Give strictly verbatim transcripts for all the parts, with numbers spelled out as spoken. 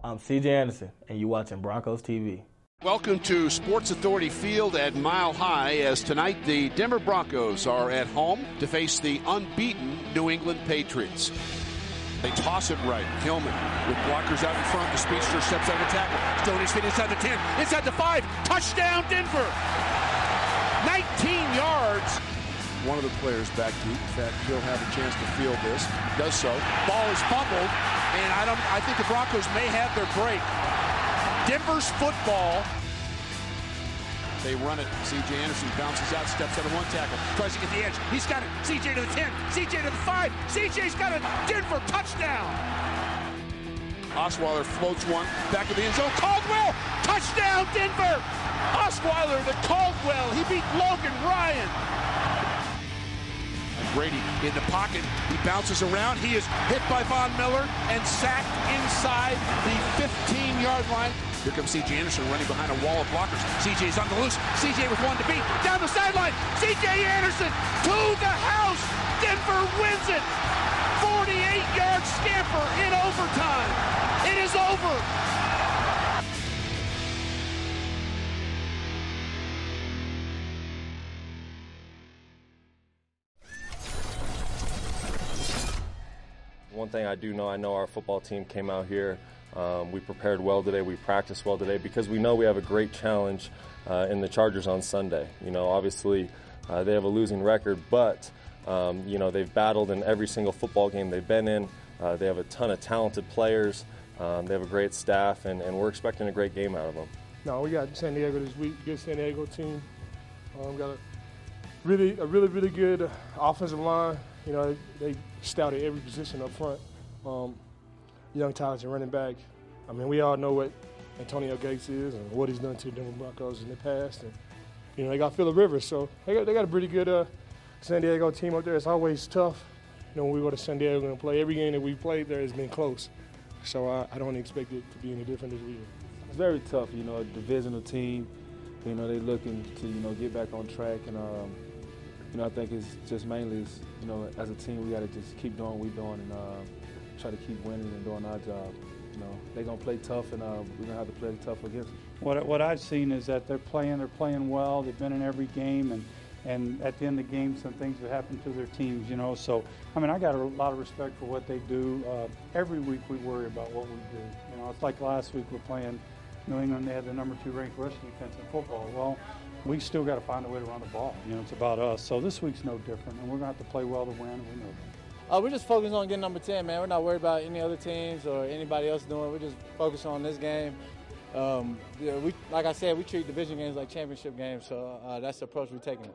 I'm C J Anderson, and you're watching Broncos T V. Welcome to Sports Authority Field at Mile High, as tonight the Denver Broncos are at home to face the unbeaten New England Patriots. They toss it right. Hillman with blockers out in front. The speedster steps out of the tackle. Stoney's feet inside the ten, inside the five. Touchdown, Denver! nineteen yards. One of the players back deep. In fact, he'll have a chance to field this. Does so. Ball is fumbled, and I don't. I think the Broncos may have their break. Denver's football. They run it. C J Anderson bounces out, steps out of one tackle, tries to get the edge. He's got it. C J to the ten. C J to the five. C J's got a Denver touchdown. Osweiler floats one back to the end zone. Caldwell, touchdown, Denver. Osweiler to Caldwell. He beat Logan Ryan. Brady in the pocket. He bounces around. He is hit by Von Miller and sacked inside the fifteen-yard line. Here comes C J Anderson running behind a wall of blockers. C J's on the loose. C J with one to beat. Down the sideline. C J Anderson to the house. Denver wins it. forty-eight-yard scamper in overtime. It is over. One thing I do know, I know our football team came out here. Um, we prepared well today. We practiced well today because we know we have a great challenge uh, in the Chargers on Sunday. You know, obviously uh, they have a losing record, but um, you know, they've battled in every single football game they've been in. Uh, they have a ton of talented players. Um, they have a great staff, and, and we're expecting a great game out of them. No, we got San Diego this week. Good San Diego team. Um, got a really, a really, really good uh, offensive line. You know, they stout at every position up front. Um, young, talented running back. I mean, we all know what Antonio Gates is and what he's done to the Denver Broncos in the past. And, you know, they got Phillip Rivers, so they got, they got a pretty good uh, San Diego team up there. It's always tough. You know, when we go to San Diego and play, every game that we played there has been close. So I, I don't expect it to be any different this week. It's very tough, you know, a divisional team. You know, they're looking to, you know, get back on track. And, um, you know, I think it's just mainly, it's, you know, as a team, we got to just keep doing what we're doing and uh, try to keep winning and doing our job. You know, they're going to play tough, and uh, we're going to have to play tough against them. What, what I've seen is that they're playing, they're playing well. They've been in every game, and, and at the end of the game, some things have happened to their teams, you know. So, I mean, I got a lot of respect for what they do. Uh, every week we worry about what we do. You know, it's like last week we're playing New England. They had the number two ranked rush defense in football. Well, we still got to find a way to run the ball. You know, it's about us. So this week's no different, and we're going to have to play well to win, and we know that. Uh, we're just focused on getting number ten, man. We're not worried about any other teams or anybody else doing it. We're just focused on this game. Um, yeah, we, like I said, we treat division games like championship games, so uh, that's the approach we're taking.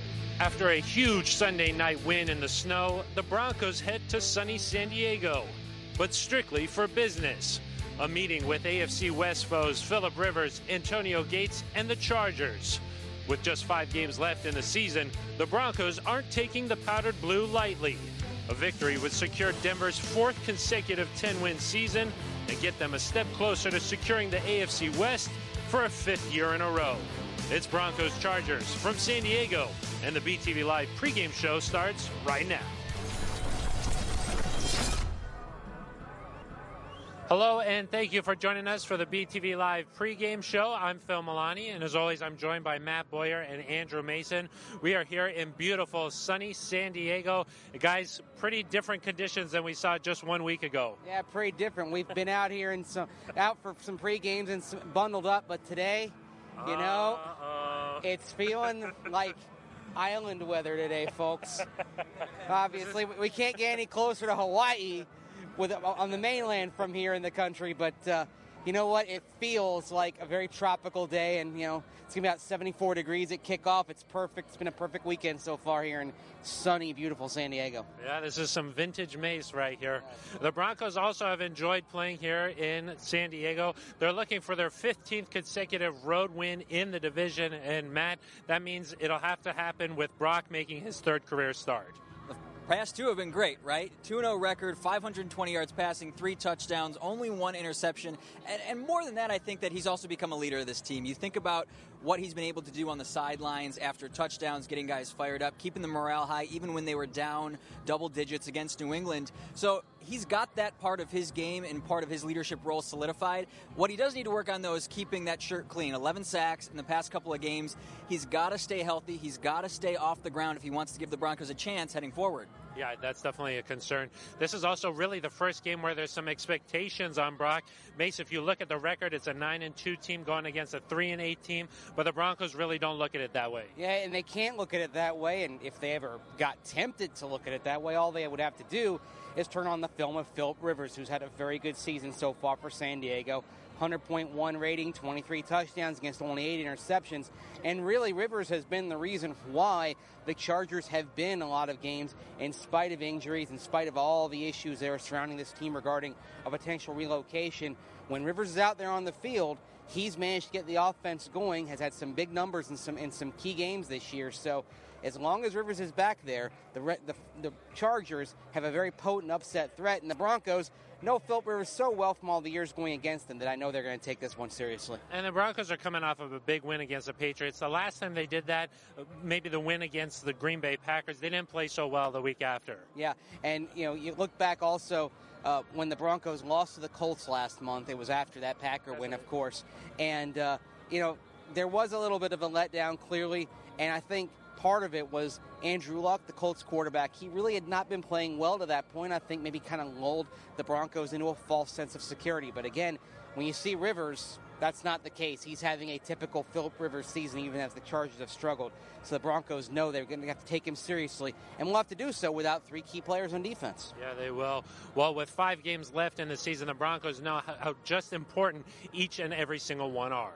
After a huge Sunday night win in the snow, the Broncos head to sunny San Diego, but strictly for business. A meeting with A F C West foes Phillip Rivers, Antonio Gates, and the Chargers. With just five games left in the season, the Broncos aren't taking the powdered blue lightly. A victory would secure Denver's fourth consecutive ten-win season and get them a step closer to securing the A F C West for a fifth year in a row. It's Broncos Chargers from San Diego, and the B T V Live pregame show starts right now. Hello, and thank you for joining us for the B T V Live pregame show. I'm Phil Milani, and as always, I'm joined by Matt Boyer and Andrew Mason. We are here in beautiful, sunny San Diego. Guys, pretty different conditions than we saw just one week ago. Yeah, pretty different. We've been out here and some out for some pregames and some, bundled up, but today, you know, uh, it's feeling like island weather today, folks. Obviously, we can't get any closer to Hawaii with on the mainland from here in the country, but uh, you know what? It feels like a very tropical day, and you know it's gonna be about seventy-four degrees at kickoff. It's perfect. It's been a perfect weekend so far here in sunny, beautiful San Diego. Yeah, this is some vintage Mace right here. The Broncos also have enjoyed playing here in San Diego. They're looking for their fifteenth consecutive road win in the division, and Matt, that means it'll have to happen with Brock making his third career start. Past two have been great, right? two and oh record, five hundred twenty yards passing, three touchdowns, only one interception. And, and more than that, I think that he's also become a leader of this team. You think about what he's been able to do on the sidelines after touchdowns, getting guys fired up, keeping the morale high, even when they were down double digits against New England. So he's got that part of his game and part of his leadership role solidified. What he does need to work on, though, is keeping that shirt clean. eleven sacks in the past couple of games. He's got to stay healthy. He's got to stay off the ground if he wants to give the Broncos a chance heading forward. Yeah, that's definitely a concern. This is also really the first game where there's some expectations on Brock. Mace, if you look at the record, it's a nine and two team going against a three and eight team, but the Broncos really don't look at it that way. Yeah, and they can't look at it that way, and if they ever got tempted to look at it that way, all they would have to do is turn on the film of Philip Rivers, who's had a very good season so far for San Diego. one hundred point one rating, twenty-three touchdowns against only eight interceptions. And really, Rivers has been the reason why the Chargers have been a lot of games in spite of injuries, in spite of all the issues that are surrounding this team regarding a potential relocation. When Rivers is out there on the field, he's managed to get the offense going, has had some big numbers in some in some key games this year. So as long as Rivers is back there, the, the, the Chargers have a very potent upset threat, and the Broncos know Philip Rivers so well from all the years going against them that I know they're going to take this one seriously. And the Broncos are coming off of a big win against the Patriots. The last time they did that, maybe the win against the Green Bay Packers, they didn't play so well the week after. Yeah, and you know, you look back also uh, when the Broncos lost to the Colts last month. It was after that Packer That's win, right. of course. And, uh, you know, there was a little bit of a letdown, clearly, and I think part of it was Andrew Luck, the Colts quarterback. He really had not been playing well to that point. I think maybe kind of lulled the Broncos into a false sense of security. But again, when you see Rivers, that's not the case. He's having a typical Philip Rivers season, even as the Chargers have struggled. So the Broncos know they're going to have to take him seriously, and we'll have to do so without three key players on defense. Yeah, they will. Well, with five games left in the season, the Broncos know how, how just important each and every single one are.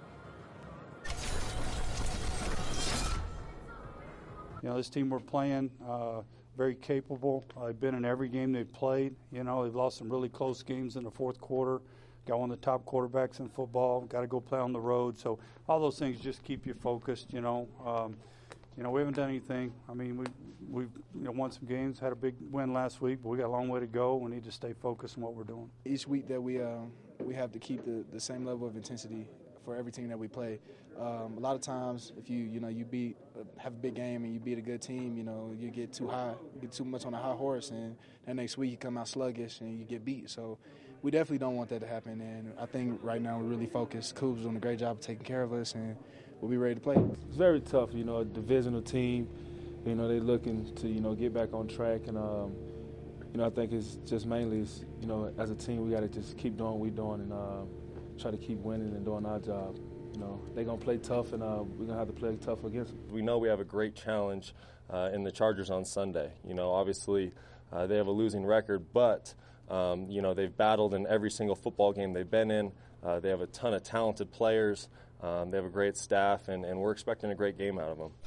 You know, this team we're playing, uh, very capable. Uh, they've been in every game they've played. You know, they've lost some really close games in the fourth quarter. Got one of the top quarterbacks in football. Got to go play on the road. So all those things just keep you focused, you know. Um, you know, we haven't done anything. I mean, we, we've you know, won some games, had a big win last week, but we got a long way to go. We need to stay focused on what we're doing. Each week that we, uh, we have to keep the, the same level of intensity for every team that we play. Um, a lot of times, if you you know you beat uh, have a big game and you beat a good team, you know you get too high, you get too much on a high horse, and that next week you come out sluggish and you get beat. So we definitely don't want that to happen. And I think right now we're really focused. Coob's doing a great job of taking care of us, and we'll be ready to play. It's very tough, you know, a divisional team. You know they're looking to you know get back on track, and um, you know I think it's just mainly it's, you know as a team we got to just keep doing what we're doing and uh, try to keep winning and doing our job. You know, they're going to play tough, and uh, we're going to have to play tough against them. We know we have a great challenge uh, in the Chargers on Sunday. You know, obviously uh, they have a losing record, but, um, you know, they've battled in every single football game they've been in. Uh, they have a ton of talented players. Um, they have a great staff, and, and we're expecting a great game out of them.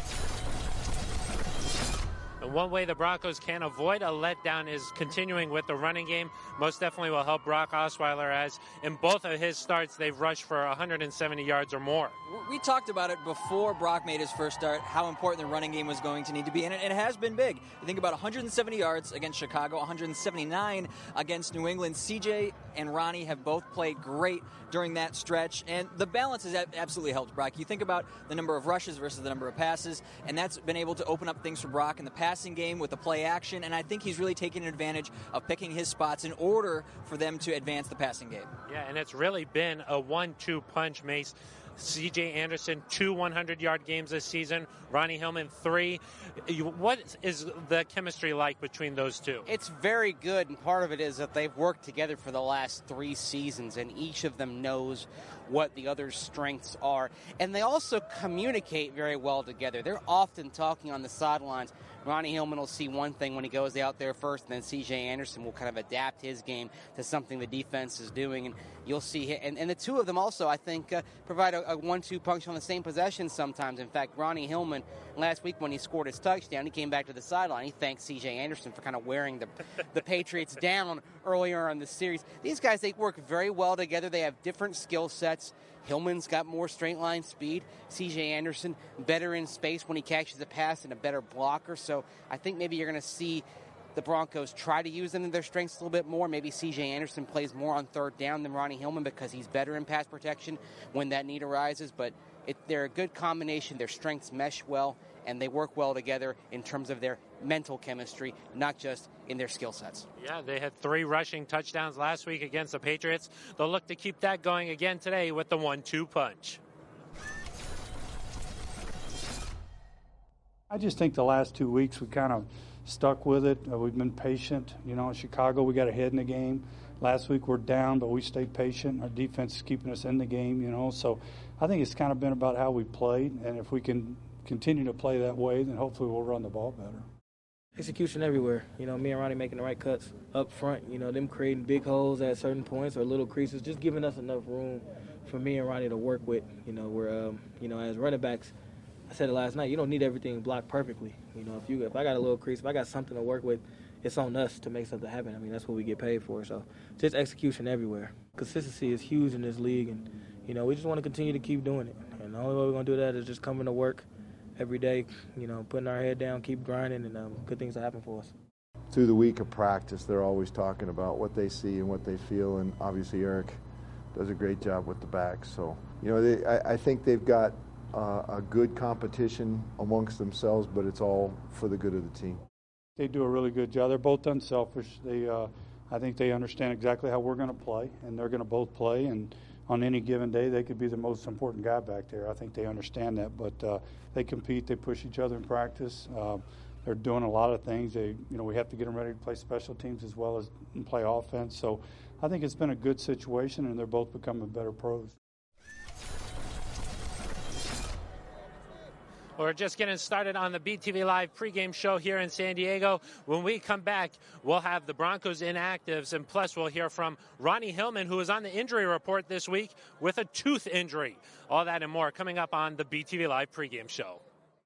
And one way the Broncos can avoid a letdown is continuing with the running game. Most definitely will help Brock Osweiler, as in both of his starts, they've rushed for one hundred seventy yards or more. We talked about it before Brock made his first start, how important the running game was going to need to be, and it, it has been big. You think about one hundred seventy yards against Chicago, one hundred seventy-nine against New England. C J and Ronnie have both played great during that stretch, and the balance has absolutely helped Brock. You think about the number of rushes versus the number of passes, and that's been able to open up things for Brock in the passing game with the play action, and I think he's really taking advantage of picking his spots in order for them to advance the passing game. Yeah, and it's really been a one two punch, Mace. C J Anderson, two hundred-yard games this season. Ronnie Hillman, three. What is the chemistry like between those two? It's very good, and part of it is that they've worked together for the last three seasons, and each of them knows what the other's strengths are. And they also communicate very well together. They're often talking on the sidelines. Ronnie Hillman will see one thing when he goes out there first, and then C J Anderson will kind of adapt his game to something the defense is doing, and you'll see him. And, and the two of them also, I think, uh, provide a, a one two punch on the same possession sometimes. In fact, Ronnie Hillman, last week when he scored his touchdown, he came back to the sideline. He thanked C J Anderson for kind of wearing the, the Patriots down earlier in the series. These guys, they work very well together. They have different skill sets. Hillman's got more straight line speed. C J Anderson, better in space when he catches a pass and a better blocker. So I think maybe you're going to see the Broncos try to use them in their strengths a little bit more. Maybe C J Anderson plays more on third down than Ronnie Hillman because he's better in pass protection when that need arises. But it, they're a good combination. Their strengths mesh well, and they work well together in terms of their mental chemistry, not just in their skill sets. Yeah, they had three rushing touchdowns last week against the Patriots. They'll look to keep that going again today with the one two punch. I just think the last two weeks we kind of stuck with it. Uh, we've been patient. You know, in Chicago we got ahead in the game. Last week we're down, but we stayed patient. Our defense is keeping us in the game, you know. So I think it's kind of been about how we played, and if we can continue to play that way, then hopefully we'll run the ball better. Execution everywhere. You know, me and Ronnie making the right cuts up front. You know, them creating big holes at certain points or little creases, just giving us enough room for me and Ronnie to work with. You know, we're, um, you know, as running backs, I said it last night, you don't need everything blocked perfectly. You know, if you if I got a little crease, if I got something to work with, it's on us to make something happen. I mean, that's what we get paid for. So just execution everywhere. Consistency is huge in this league, and, you know, we just want to continue to keep doing it. And the only way we're going to do that is just coming to work every day, you know, putting our head down, keep grinding, and um, good things will happen for us. Through the week of practice, they're always talking about what they see and what they feel, and obviously Eric does a great job with the backs. So, you know, they, I, I think they've got uh, a good competition amongst themselves, but it's all for the good of the team. They do a really good job. They're both unselfish. They, uh, I think they understand exactly how we're going to play, and they're going to both play, and on any given day, they could be the most important guy back there. I think they understand that, but uh, they compete. They push each other in practice. Uh, they're doing a lot of things. They, you know, we have to get them ready to play special teams as well as play offense. So I think it's been a good situation, and they're both becoming better pros. We're just getting started on the B T V Live pregame show here in San Diego. When we come back, we'll have the Broncos inactives, and plus we'll hear from Ronnie Hillman, who is on the injury report this week with a tooth injury. All that and more coming up on the B T V Live pregame show.